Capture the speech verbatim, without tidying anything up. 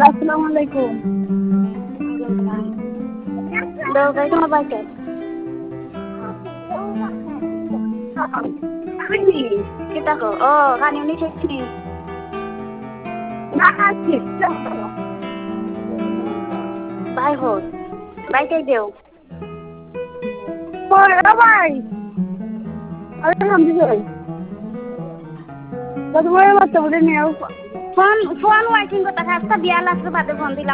আসসালামু আলাইকুম। দাও ভাই তোমার বাইকে kita ko oh kan ini sini makasih bye ho bye kai deo bye bye alhamdulillah baru baru waktu udah nih phone phone working ko ta khasta biya last bade phone dilam